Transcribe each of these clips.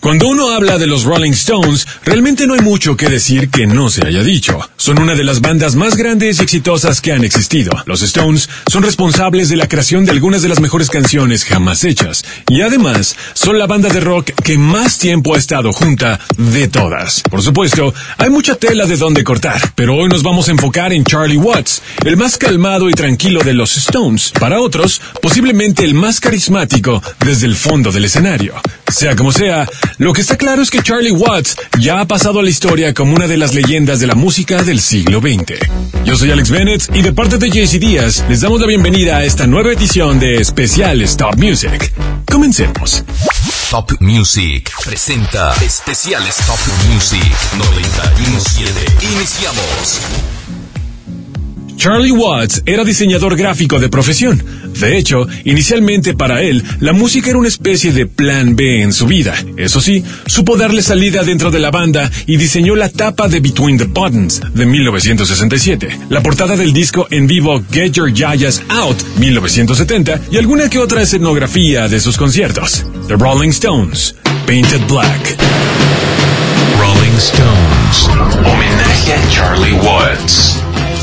Cuando uno habla de los Rolling Stones, realmente no hay mucho que decir que no se haya dicho. Son una de las bandas más grandes y exitosas que han existido. Los Stones son responsables de la creación de algunas de las mejores canciones jamás hechas. Y además, son la banda de rock que más tiempo ha estado junta de todas. Por supuesto, hay mucha tela de donde cortar, pero hoy nos vamos a enfocar en Charlie Watts, el más calmado y tranquilo de los Stones. Para otros, posiblemente el más carismático desde el fondo del escenario. Sea como sea, lo que está claro es que Charlie Watts ya ha pasado a la historia como una de las leyendas de la música del siglo XX. Yo soy Alex Bennett y de parte de JC Díaz les damos la bienvenida a esta nueva edición de Especiales Top Music. Comencemos. Top Music presenta Especiales Top Music 91.7. Iniciamos. Charlie Watts era diseñador gráfico de profesión. De hecho, inicialmente para él, la música era una especie de plan B en su vida. Eso sí, supo darle salida dentro de la banda y diseñó la tapa de Between the Buttons de 1967, la portada del disco en vivo Get Your Yayas Out 1970 y alguna que otra escenografía de sus conciertos. The Rolling Stones, Painted Black. Rolling Stones, homenaje a Charlie Watts.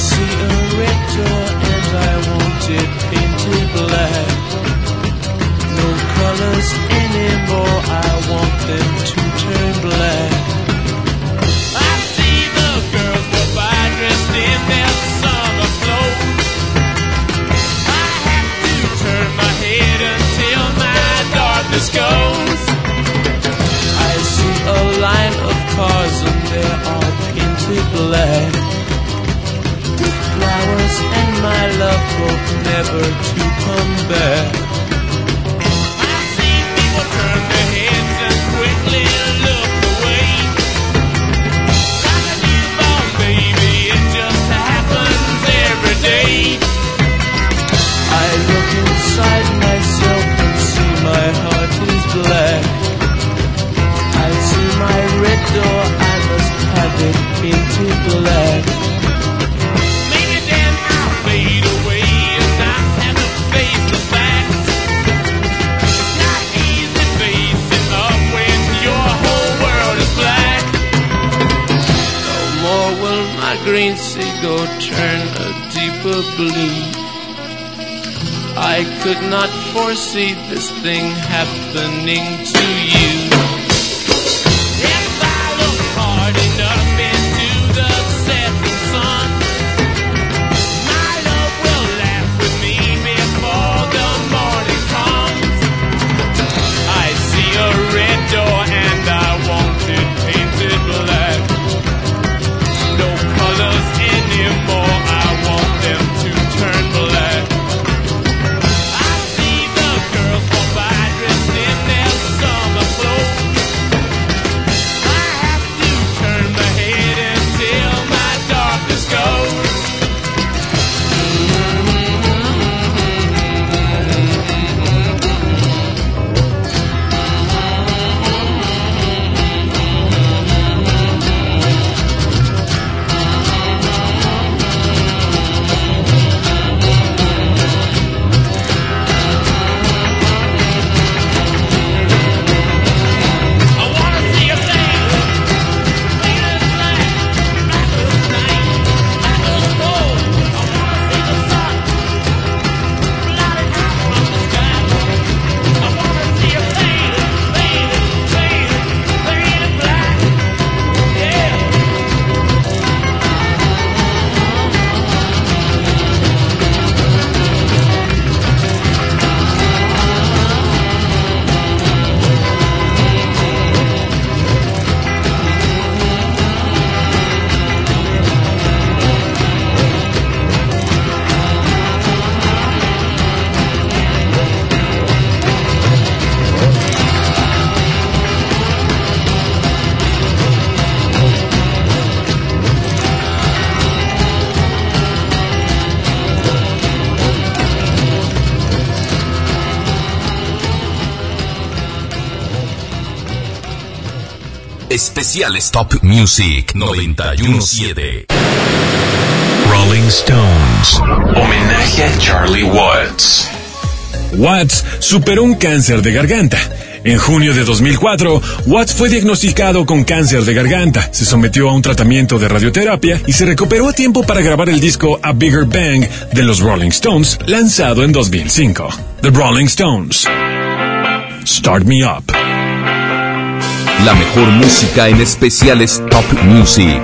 Anymore, I want them to turn black. I see the girls go by dressed in their summer clothes. I have to turn my head until my darkness goes. I see a line of cars and they're all painted black, with flowers and my love both never to come back. Turn their heads and quickly look away. Like a newborn baby, it just happens every day. I look inside myself and see my heart is black. I see my red door, I must have it painted black. Maybe then I'll fade away and not have to face the facts. My green seagull turn a deeper blue. I could not foresee this thing happening to you. If I look hard enough into the setting sun, my love will laugh with me before the morning comes. I see a red door and I want it painted black. No colors anymore, I want them to turn black. I see the girls go by dressed in their summer clothes. I have to turn my head until my darkness goes. Especiales Top Music 91.7. Rolling Stones, homenaje a Charlie Watts. Watts superó un cáncer de garganta. En junio de 2004, Watts fue diagnosticado con cáncer de garganta, se sometió a un tratamiento de radioterapia y se recuperó a tiempo para grabar el disco A Bigger Bang de los Rolling Stones, lanzado en 2005. The Rolling Stones. Start Me Up. La mejor música en especiales Top Music.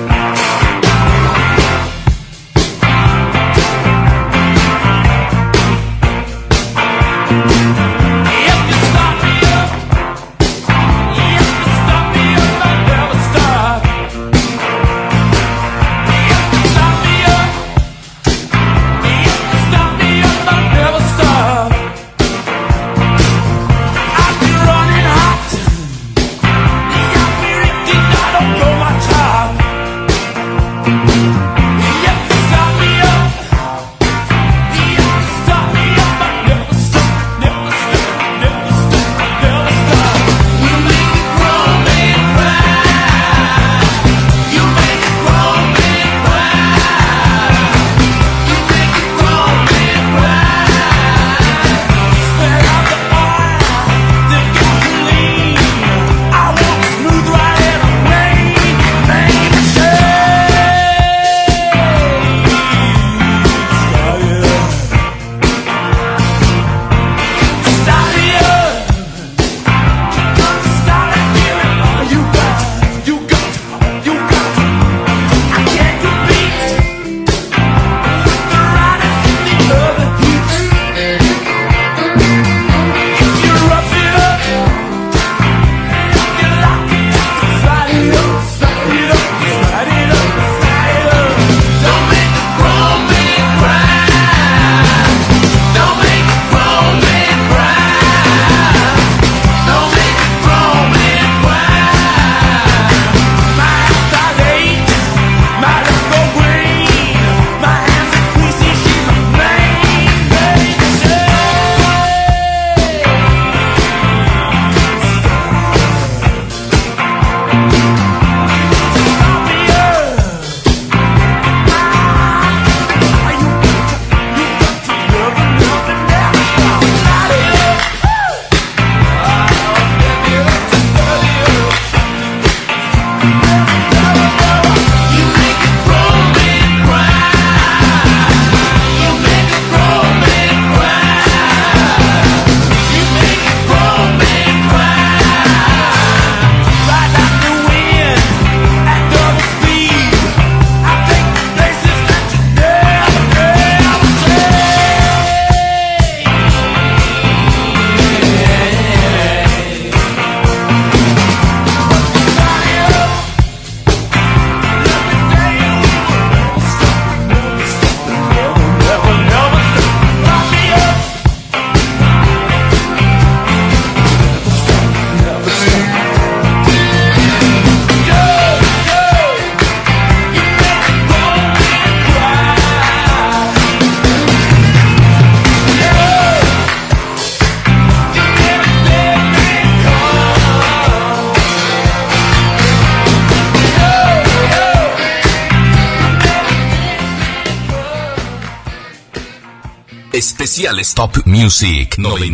Especiales Top Music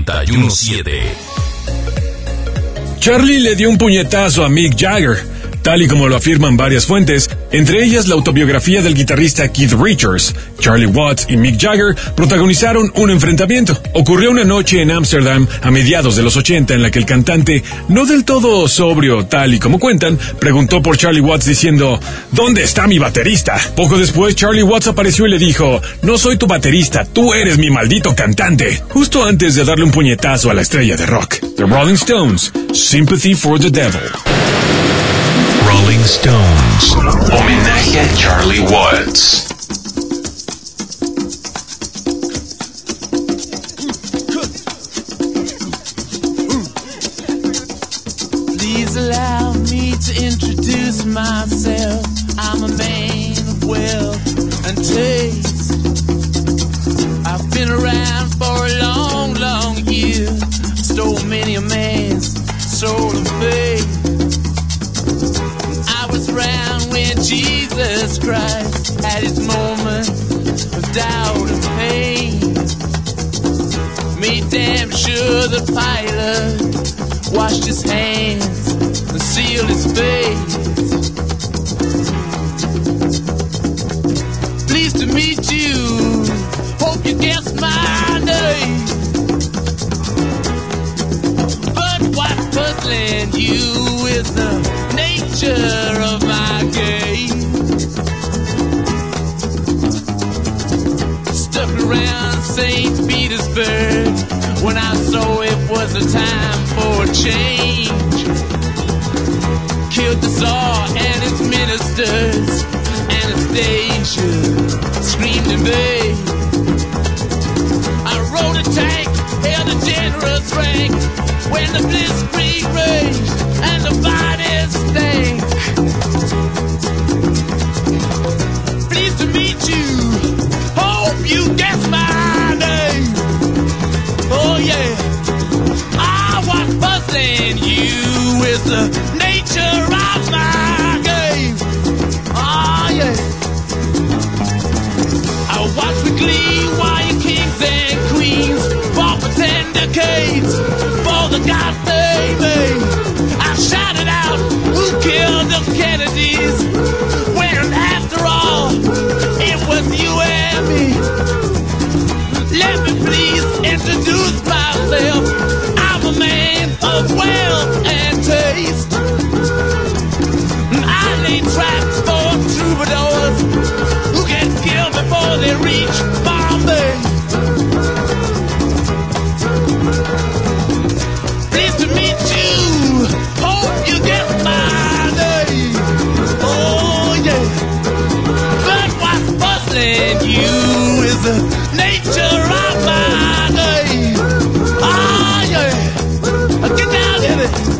91.7. Charlie le dio un puñetazo a Mick Jagger, tal y como lo afirman varias fuentes, entre ellas la autobiografía del guitarrista Keith Richards. Charlie Watts y Mick Jagger protagonizaron un enfrentamiento. Ocurrió una noche en Ámsterdam a mediados de los 80 en la que el cantante, no del todo sobrio tal y como cuentan, preguntó por Charlie Watts diciendo: ¿dónde está mi baterista? Poco después Charlie Watts apareció y le dijo: no soy tu baterista, tú eres mi maldito cantante, justo antes de darle un puñetazo a la estrella de rock. The Rolling Stones, Sympathy for the Devil. Rolling Stones, homenaje a Charlie Watts. Please allow me to introduce myself. I'm a man of wealth and taste. I've been around for a long, long year. Stole many a man's soul of faith. I was around when Jesus Christ had his moment of doubt and pain. Made damn sure the pilot washed his hands and sealed his face. Pleased to meet you, hope you guessed my name. But what's puzzling you is the nature of my game. Stuck around St. Petersburg when I saw it was a time for a change. Killed the Tsar and his ministers. Anastasia screamed in vain. I rode a tank, held a generous rank when the blitzkrieg raged and the bodies stank. Pleased to meet you, hope you guess my name. Oh yeah, I was buzzing you with the nature of my game. Oh yeah, I watch with glee while your kings and queens fought for 10 decades for the gods they made. I shouted out, who killed the Kennedys? When after all, it was you and me. Let me please introduce myself. I'm a man of wealth and taste. I lay traps for troubadours who get killed before they reach Bombay. Pleased to meet you, hope you get my name. Oh yeah, but what's puzzling you is the nature of my name. Oh yeah, get down in it.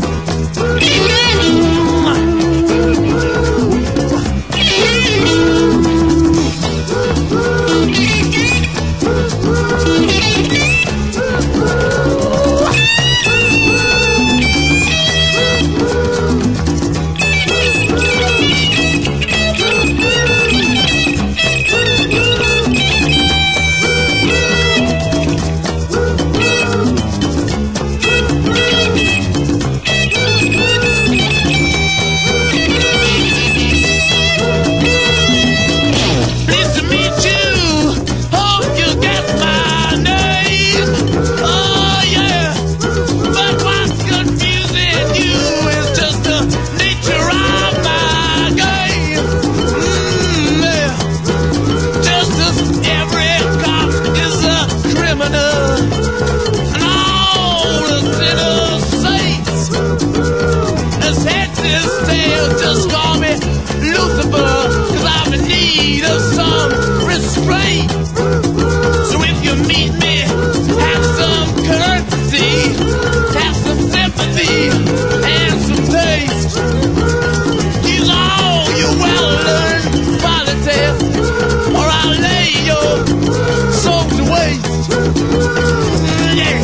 Just call me Lucifer, 'cause I'm in need of some restraint. So if you meet me, have some courtesy, have some sympathy, and some taste. Use all your well-learned politics, or I'll lay your soul to waste. Yeah.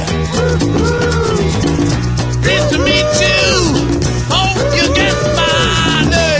Pleased to meet you. Hope you get my name.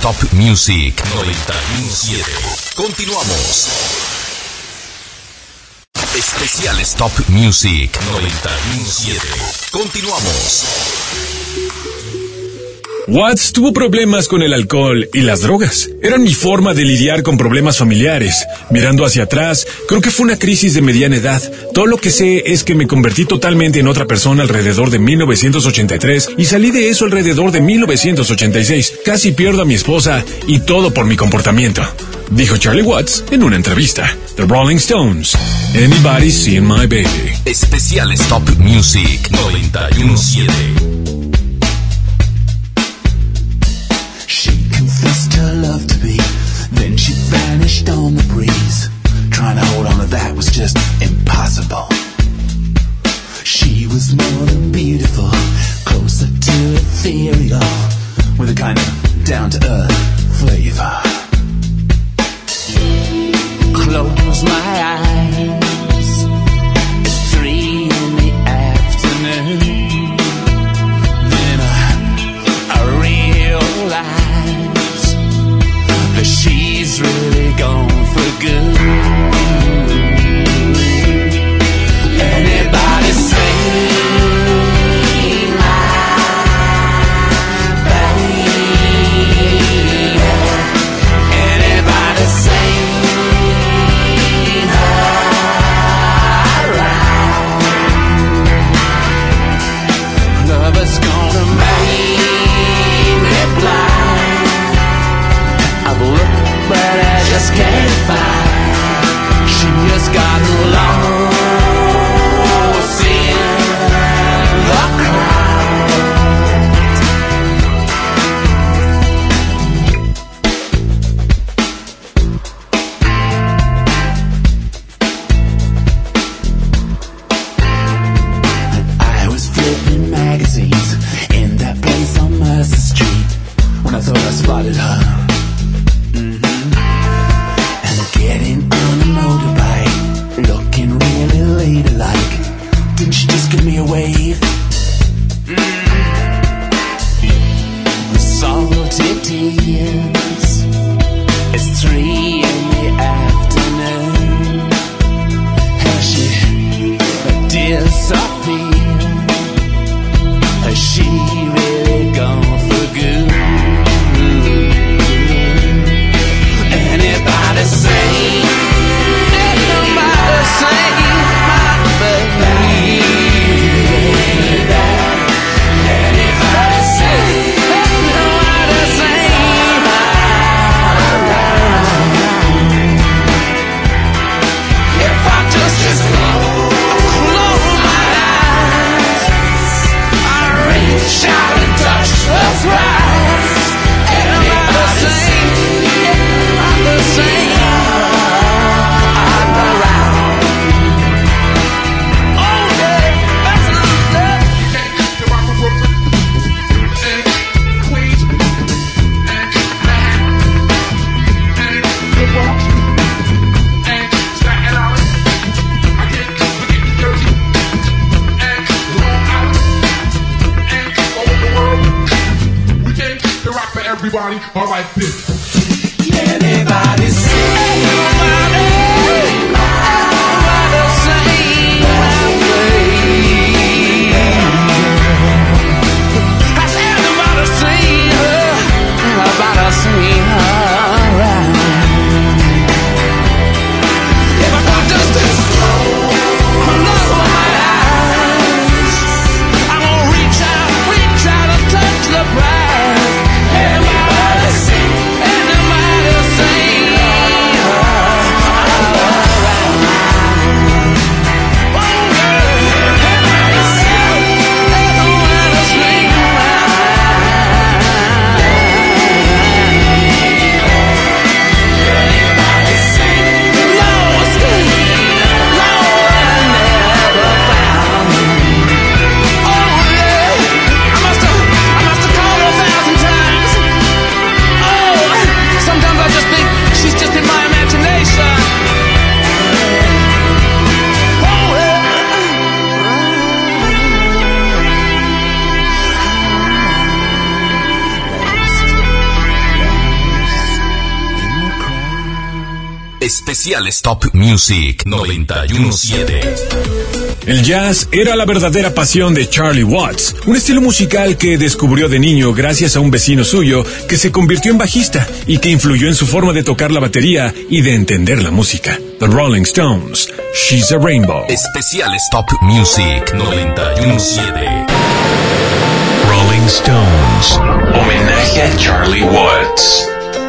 Top Music 91.7. Continuamos. Especiales Top Music 91.7. Continuamos. Watts tuvo problemas con el alcohol y las drogas. Eran mi forma de lidiar con problemas familiares. Mirando hacia atrás, creo que fue una crisis de mediana edad. Todo lo que sé es que me convertí totalmente en otra persona alrededor de 1983 y salí de eso alrededor de 1986. Casi pierdo a mi esposa y todo por mi comportamiento, dijo Charlie Watts en una entrevista. The Rolling Stones, Anybody Seen My Baby. Especiales Top Music 91.7. Confessed her love to me, then she vanished on the breeze. Trying to hold on to that was just impossible. She was more than beautiful, closer to ethereal, with a kind of down-to-earth flavor. Close my eyes, it's 3 in the afternoon. Then I realize that she's really gone for good. Anybody seen my baby? Anybody seen her around? Love is gonna make me blind. I've looked, but I just can't find. She has gotten lost in the crowd. I was flipping magazines in that place on Mercer Street when I thought I spotted her. Getting on a motorbike, looking really ladylike. Didn't she just give me a wave? The salty tears. It's 3 in the afternoon. Has she disappeared? Has she really gone for good? Anybody seen? Nobody seen my baby. Anybody seen? Nobody seen her around. If I just close my eyes, I reach out and touch the prize. Anybody seen? The same I'm around. Oh yeah, that's enough stuff. The rock from Brooklyn and Queens and Manhattan and the Bronx and Staten Island. I can't forget New Jersey and Long Island and all over the world. We came to rock for everybody. All right, this. Anybody seen nobody seen my baby? Has anybody seen her? Anybody seen her around? If I just close my eyes, I'm gonna reach out and touch the prize. Anybody seen? Especiales Top Music 917. El jazz era la verdadera pasión de Charlie Watts, un estilo musical que descubrió de niño gracias a un vecino suyo que se convirtió en bajista y que influyó en su forma de tocar la batería y de entender la música. The Rolling Stones, She's a Rainbow. Especiales Top Music 917. Rolling Stones, homenaje a Charlie Watts.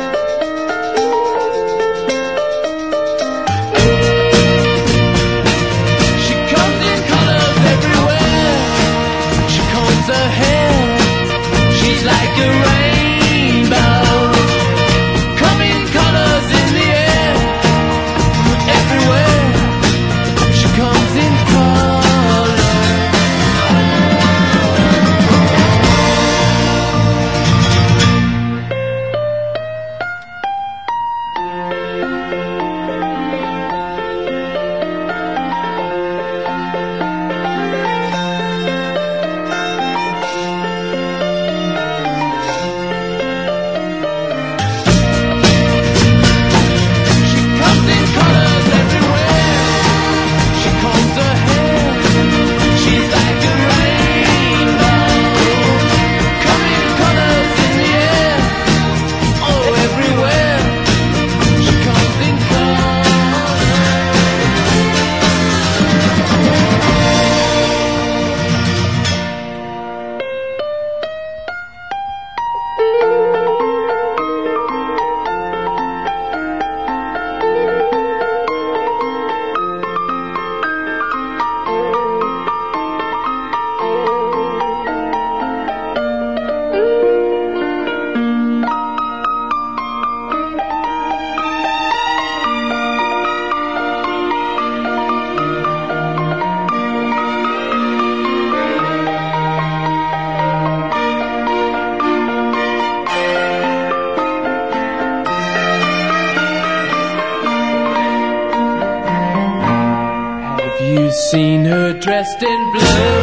Seen her dressed in blue.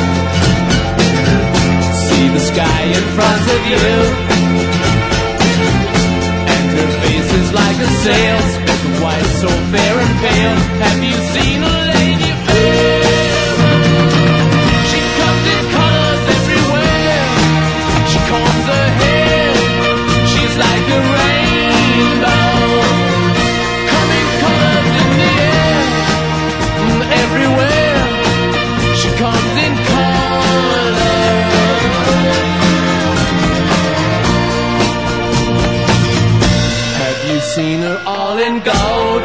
See the sky in front of you, and her face is like a sail, spoken white, so fair and pale. Have you seen a lady fair? She comes in colors everywhere. She combs her hair. She's like a rainbow, coming colors in the air. Everywhere she comes in color. Have you seen her all in gold,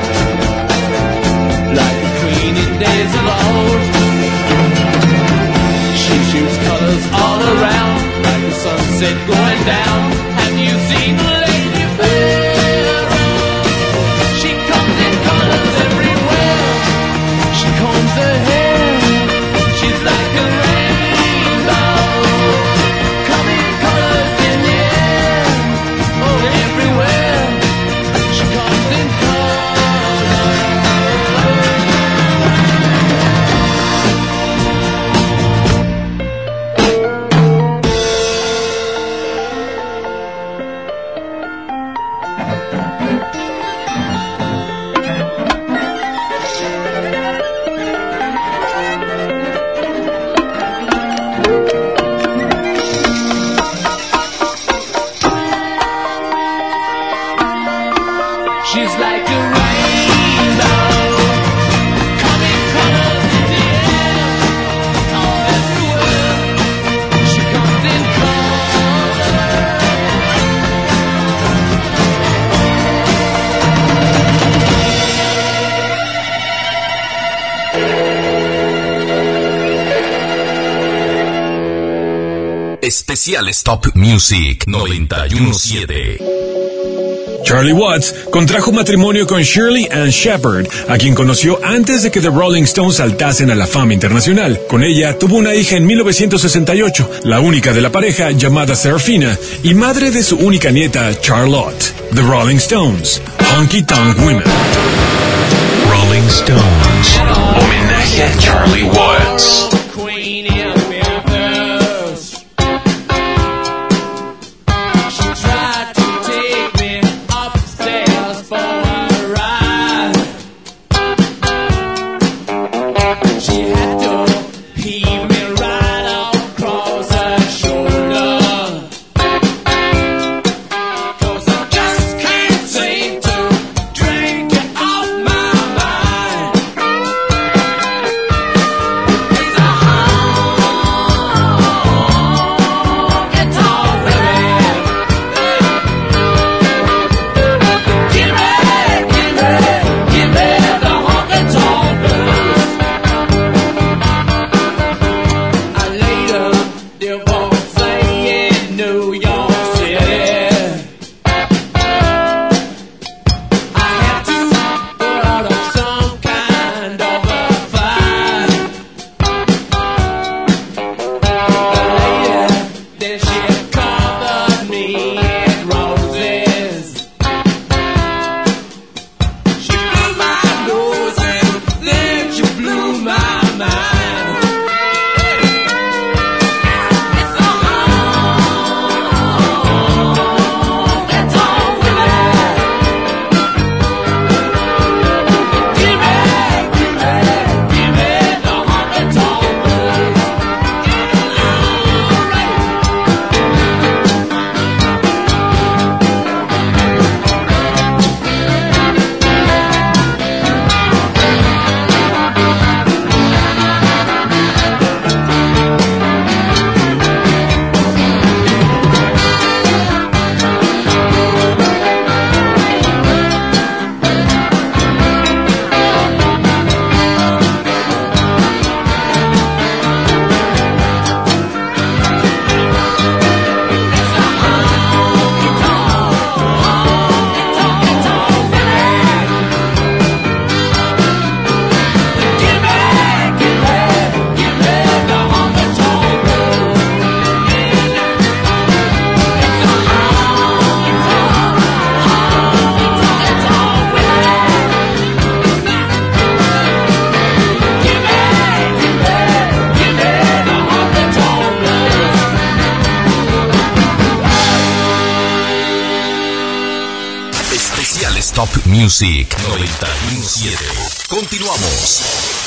like a queen in days of old? She shoots colors all around, like the sunset going down. Have you seen the lady fair? She comes in colors everywhere. She combs her hair. She's like a rainbow, coming colors in the air. Oh, everywhere she comes in she's like a rainbow, coming colors in the air. Oh, everywhere she comes in color. Especiales Top Music 917. Charlie Watts contrajo matrimonio con Shirley Ann Shepherd, a quien conoció antes de que The Rolling Stones saltasen a la fama internacional. Con ella tuvo una hija en 1968, la única de la pareja, llamada Serafina, y madre de su única nieta, Charlotte. The Rolling Stones, Honky Tonk Women. Rolling Stones, homenaje a Charlie Watts. Queen in Memphis. She tried to take me upstairs for a ride. Music 917. Continuamos.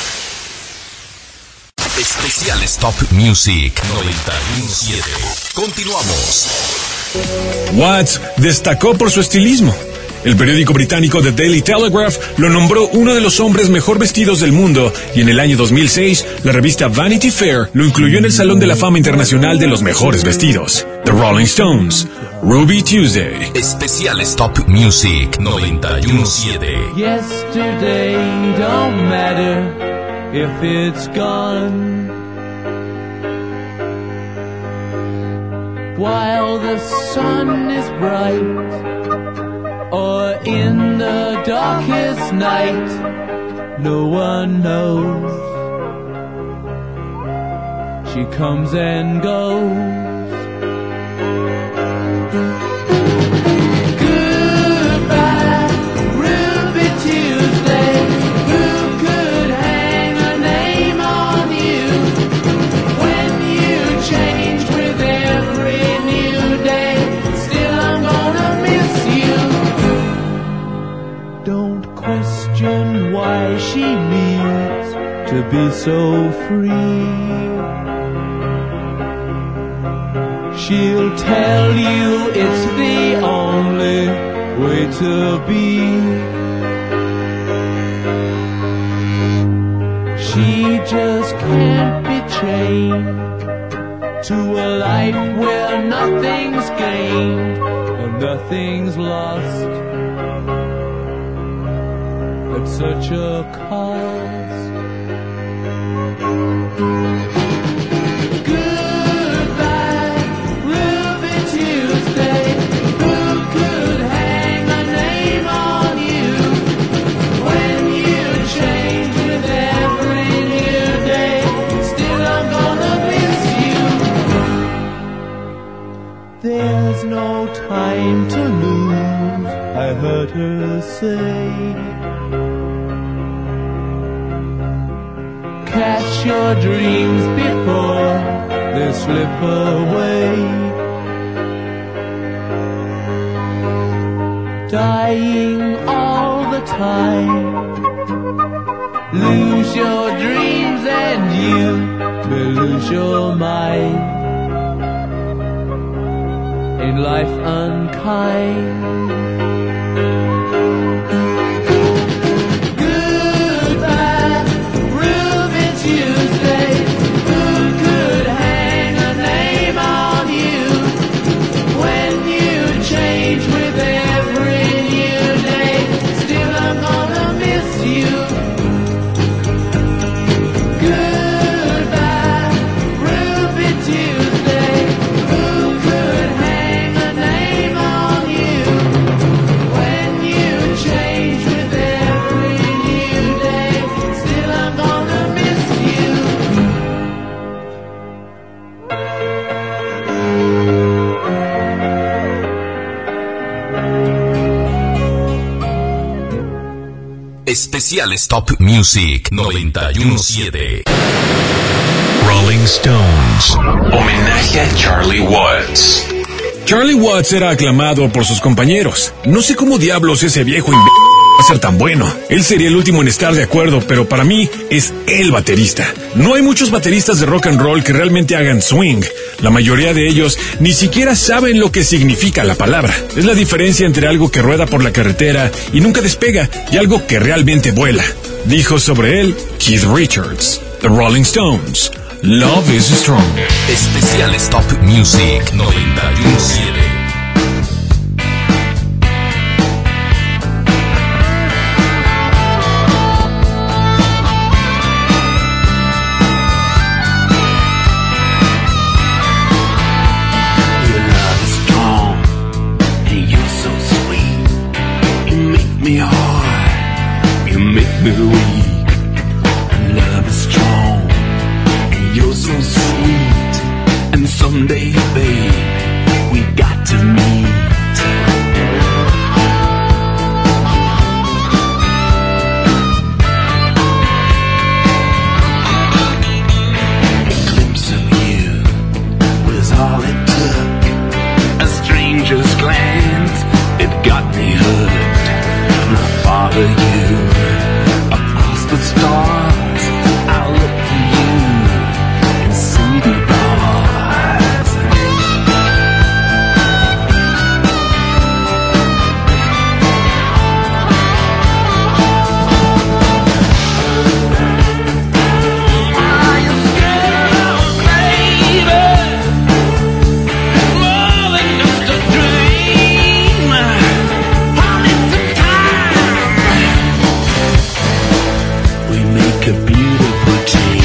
Especiales Top Music 917. Continuamos. Watts destacó por su estilismo. El periódico británico The Daily Telegraph lo nombró uno de los hombres mejor vestidos del mundo y en el año 2006 la revista Vanity Fair lo incluyó en el Salón de la Fama Internacional de los Mejores Vestidos. The Rolling Stones, Ruby Tuesday. Especiales Top Music 917. Yesterday don't matter if it's gone. While the sun is bright or in the darkest night, no one knows. She comes and goes. Goodbye, Ruby Tuesday. Who could hang a name on you when you change with every new day? Still I'm gonna miss you. Don't question why she needs to be so free. She'll tell you it's the only way to be. She just can't be chained to a life where nothing's gained or nothing's lost at such a cost. There's no time to lose, I heard her say. Catch your dreams before they slip away. Dying all the time. Lose your dreams and you may lose your mind. In life unkind. Goodbye, Ruby Tuesday. Who could hang a name on you when you change with every new day? Still I'm gonna miss you. Goodbye, Ruby Tuesday. Who could hang a name on you when you change with every new day? Still I'm gonna miss you. Especiales Top Music 917. Rolling Stones. Homenaje a Charlie Watts. Charlie Watts era aclamado por sus compañeros. No sé cómo diablos ese viejo va a ser tan bueno. Él sería el último en estar de acuerdo, pero para mí es el baterista. No hay muchos bateristas de rock and roll que realmente hagan swing. La mayoría de ellos ni siquiera saben lo que significa la palabra. Es la diferencia entre algo que rueda por la carretera y nunca despega y algo que realmente vuela. Dijo sobre él Keith Richards. The Rolling Stones. Love is Strong. Especiales Top Music 917. Me hard, you make me weak. Love is strong, and you're so sweet. And someday, babe, we got to meet. A glimpse of you was all it took. A stranger's glance, it got me hooked. for stars. I look for you in seedy bars. Are you scared, baby? It's more than just a dream. Only sometimes we make a beautiful team.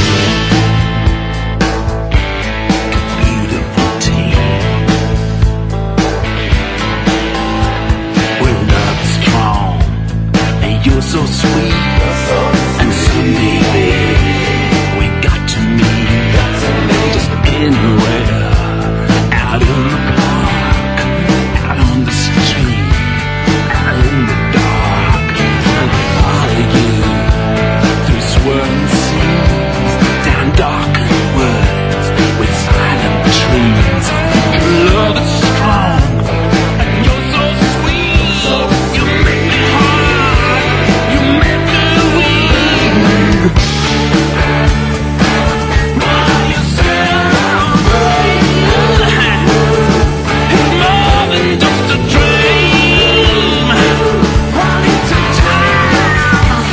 A beautiful team. We're love strong, and you're so sweet. And someday, baby, we got to meet. Just anywhere, out in the park, out on the street, out in the dark. I'll follow you through swirling seas, down darkened woods with silent trees. Love is strong, and you're so sweet. You make me hard, you make me weak. Are you scared, baby? It's more than just a dream. Only sometimes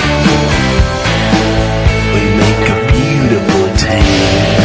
we make a beautiful tale.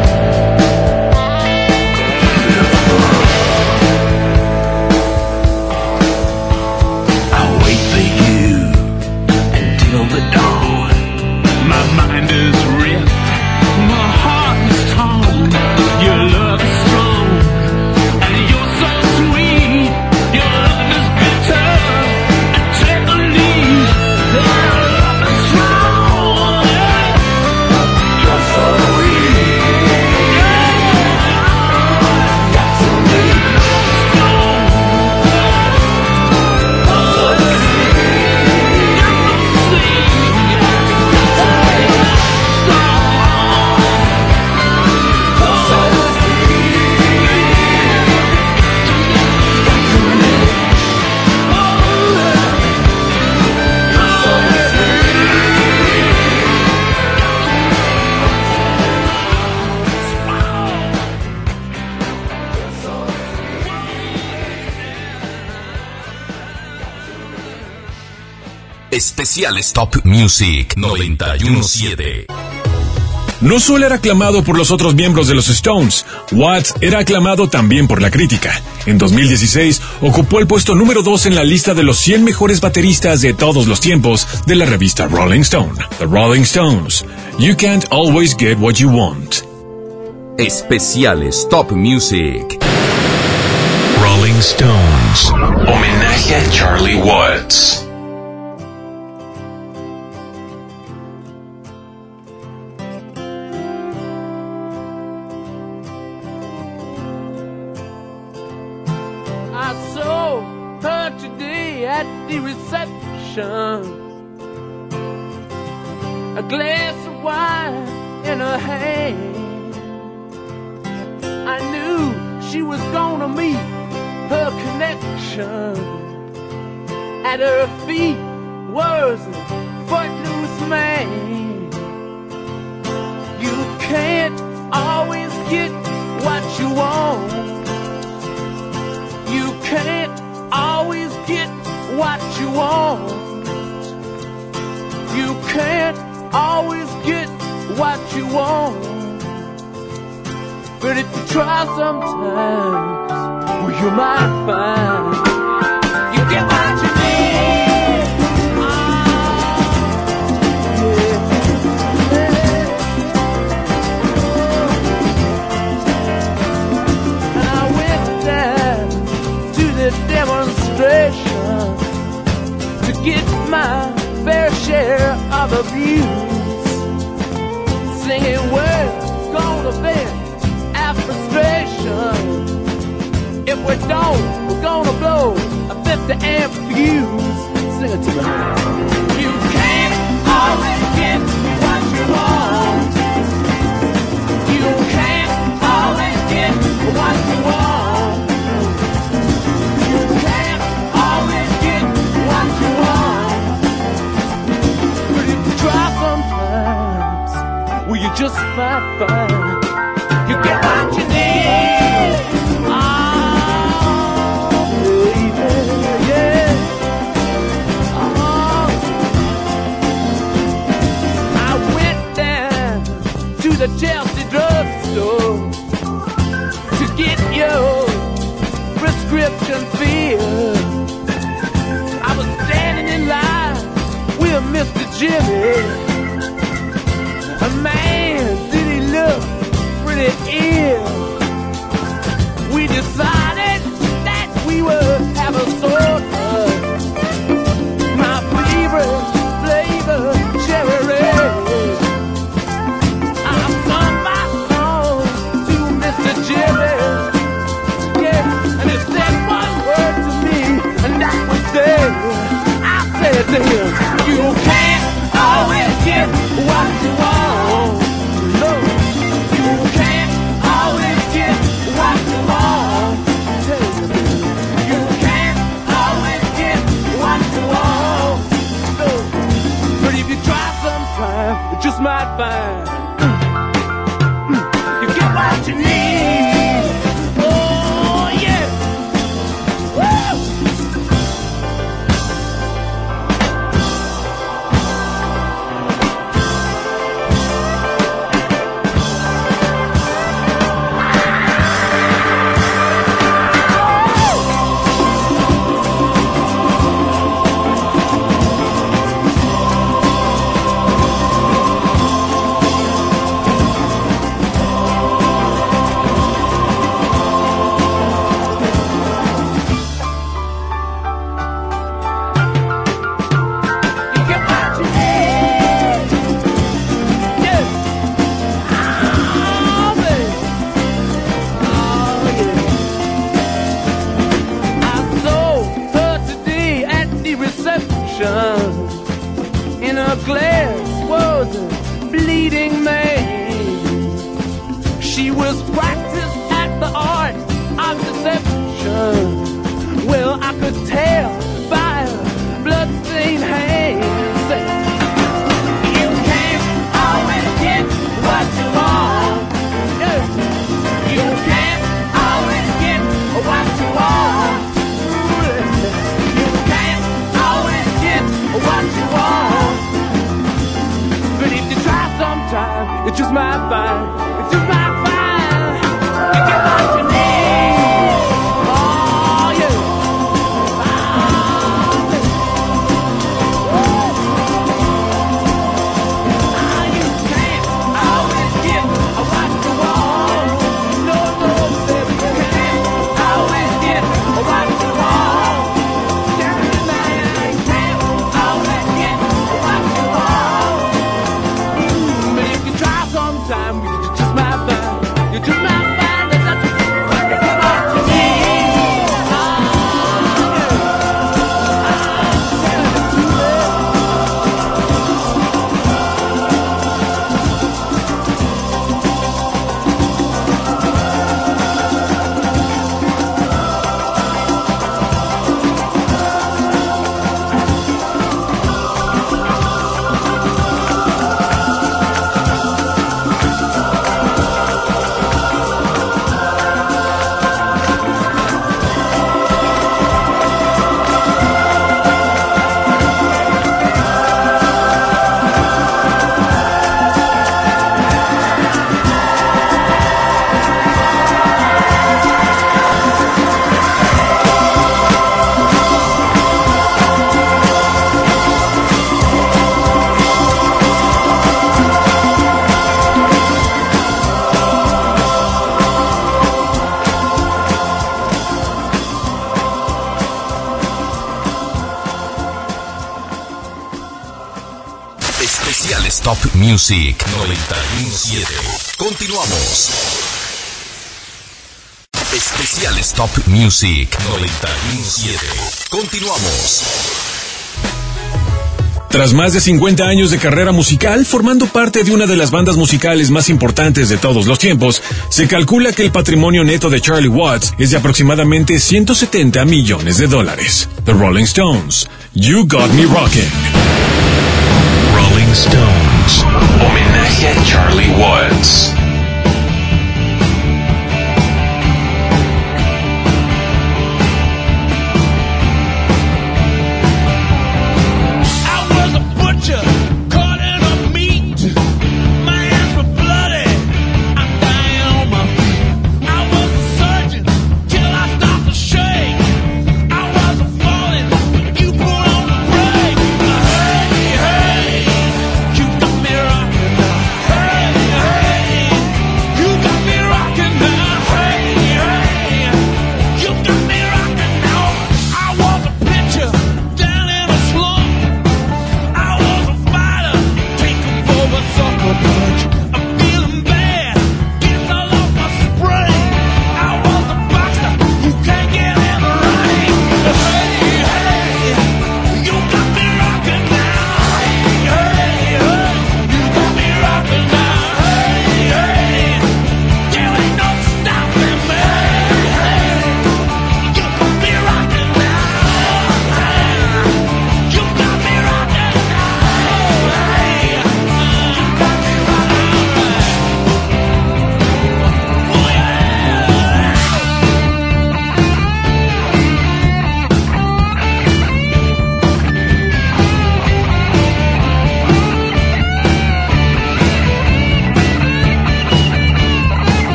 I'll wait for you until the dawn. My mind is ripped, my heart is torn. Your love is strong, and you're so sweet. Your love is bitter and take a lead. Your love is strong, you're so sweet. Got to leave. Especiales Top Music 917. No solo era aclamado por los otros miembros de los Stones, Watts era aclamado también por la crítica. En 2016 ocupó el puesto número 2 en la lista de los 100 mejores bateristas de todos los tiempos de la revista Rolling Stone. The Rolling Stones, You Can't Always Get What You Want. Especiales Top Music. Rolling Stones. Homenaje a Charlie Watts. I saw her today at the reception. A glass of wine in her hand. I knew she was gonna meet her connection. At her feet was a footloose man. You can't always get what you want. You can't always get what you want. You can't always get what you want. But if you try sometimes, well, you might find you get what you need. And I went down to the demonstration to get my fair share of abuse. Singing, we're gonna vent our frustration. If we don't, we're gonna blow a 50 amp fuse. Sing it to me. You can't always get what you want. You can't always get what you want. You can't always get what you want. But if you try just might find you get what you need. Oh, baby, yeah. Oh, I went down to the Chelsea drugstore to get your prescription filled. I was standing in line with Mr. Jimmy. A man, did he look pretty ill? We decided that we would have a soda. My favorite flavor, cherry red. I sung my song to Mr. Jimmy. Yeah, and he said one word to me, and that was there. I said to him, you can't always get what you want. No, you can't always get what you want. You can't always get what you want. No, but if you try sometime, you just might find you get what you need. Oh yeah. Woo! In her glass was a bleeding man. She was practiced at the art of deception. Well, I could tell by her bloodstained hands. You can't always get what you want. You can't always get what you want. You can't always get what you want. But if you try sometime, you just might find, you just might find, you get what you need. Oh yeah. You can't always get what you want. No, no, baby, you can't always get what you want. You can't always get what you want. But if you try sometime, you just might find, you just might find that that's what you need. Oh, Especiales Top Music 917. Continuamos. Especiales Top Music 917. Continuamos. Tras más de 50 años de carrera musical, formando parte de una de las bandas musicales más importantes de todos los tiempos, se calcula que el patrimonio neto de Charlie Watts es de aproximadamente $170 millones. The Rolling Stones, You Got Me Rockin'. Rolling Stones, homenaje a Charlie Watts.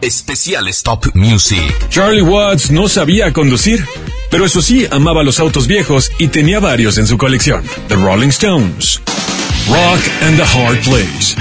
Especiales Top Music. Charlie Watts no sabía conducir, pero eso sí, amaba los autos viejos y tenía varios en su colección. The Rolling Stones. Rock and the Hard Place.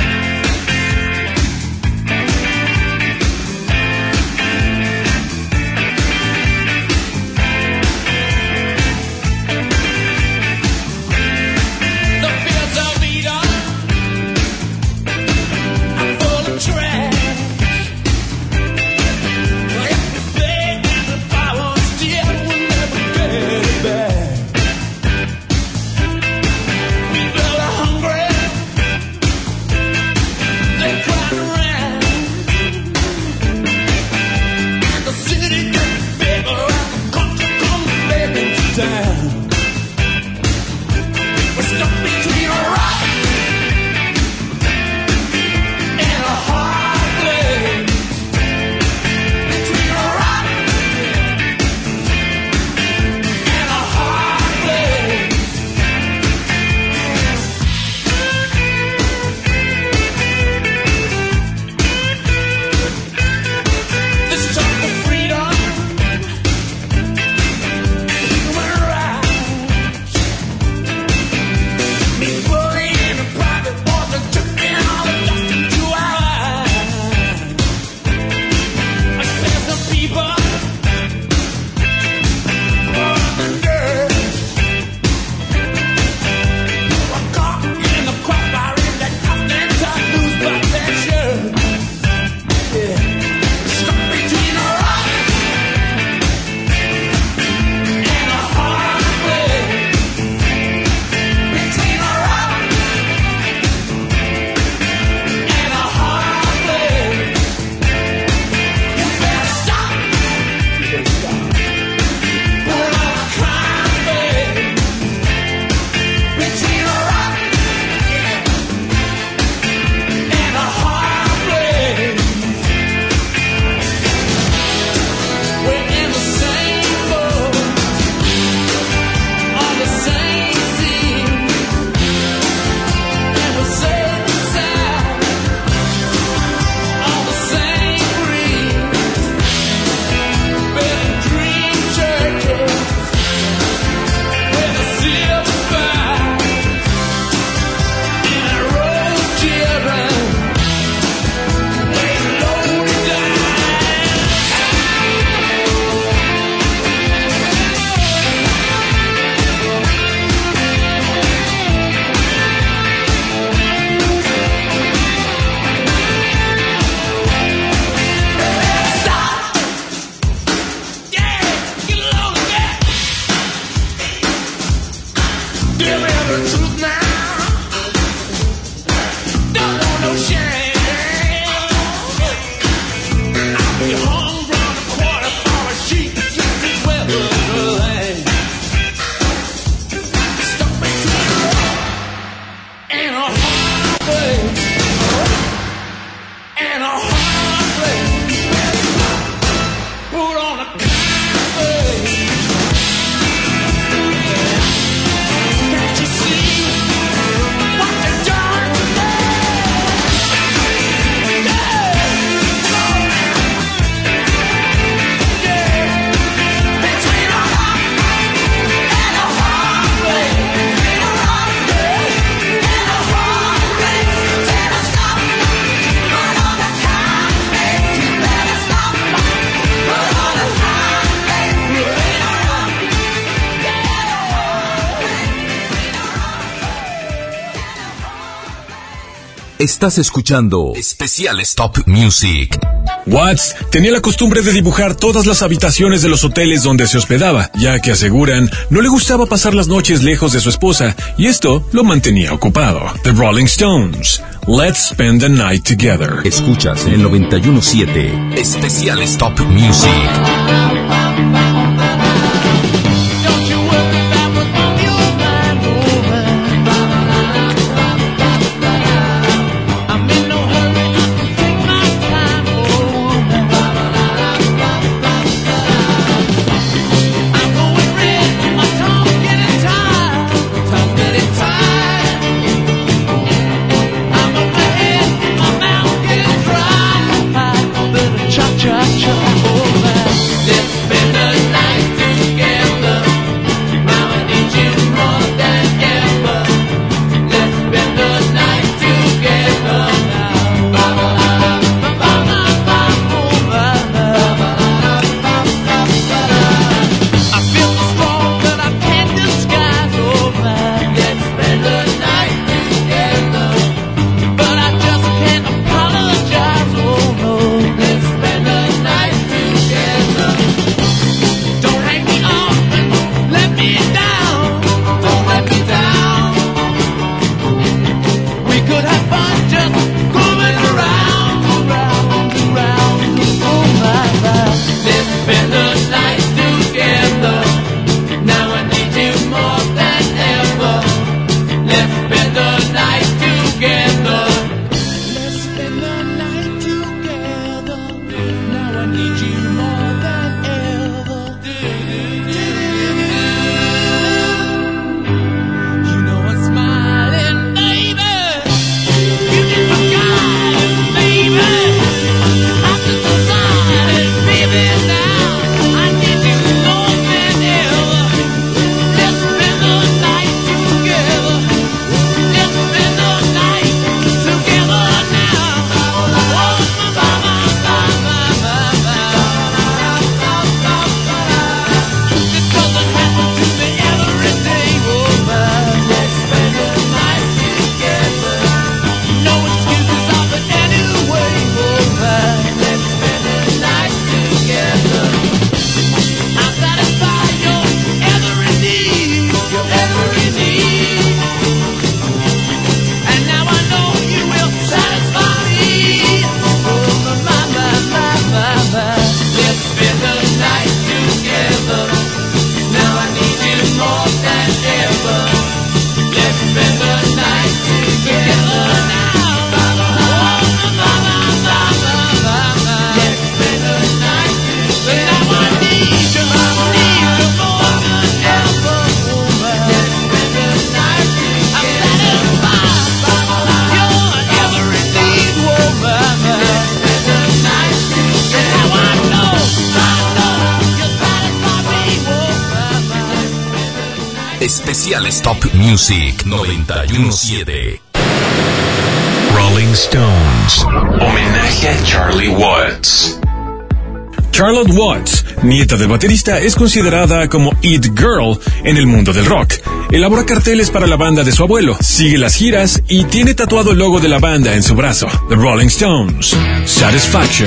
Estás escuchando Especiales Top Music. Watts tenía la costumbre de dibujar todas las habitaciones de los hoteles donde se hospedaba, ya que aseguran no le gustaba pasar las noches lejos de su esposa, y esto lo mantenía ocupado. The Rolling Stones. Let's Spend the Night Together. Escuchas en el 91.7 Especiales Top Music. Cha Especiales Top Music 917. Rolling Stones. Homenaje a Charlie Watts. Charlotte Watts, nieta del baterista, es considerada como It Girl en el mundo del rock. Elabora carteles para la banda de su abuelo, sigue las giras y tiene tatuado el logo de la banda en su brazo. The Rolling Stones. Satisfaction.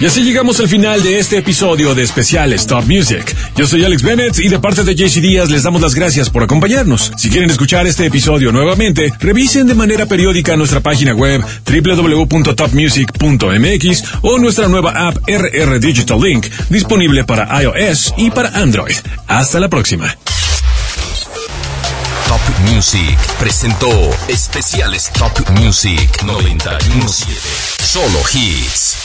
Y así llegamos al final de este episodio de Especiales Top Music. Yo soy Alex Bennett y de parte de JC Díaz les damos las gracias por acompañarnos. Si quieren escuchar este episodio nuevamente, revisen de manera periódica nuestra página web www.topmusic.mx o nuestra nueva app RR Digital Link, disponible para iOS y para Android. Hasta la próxima. Top Music presentó Especiales Top Music 91.7. Solo hits.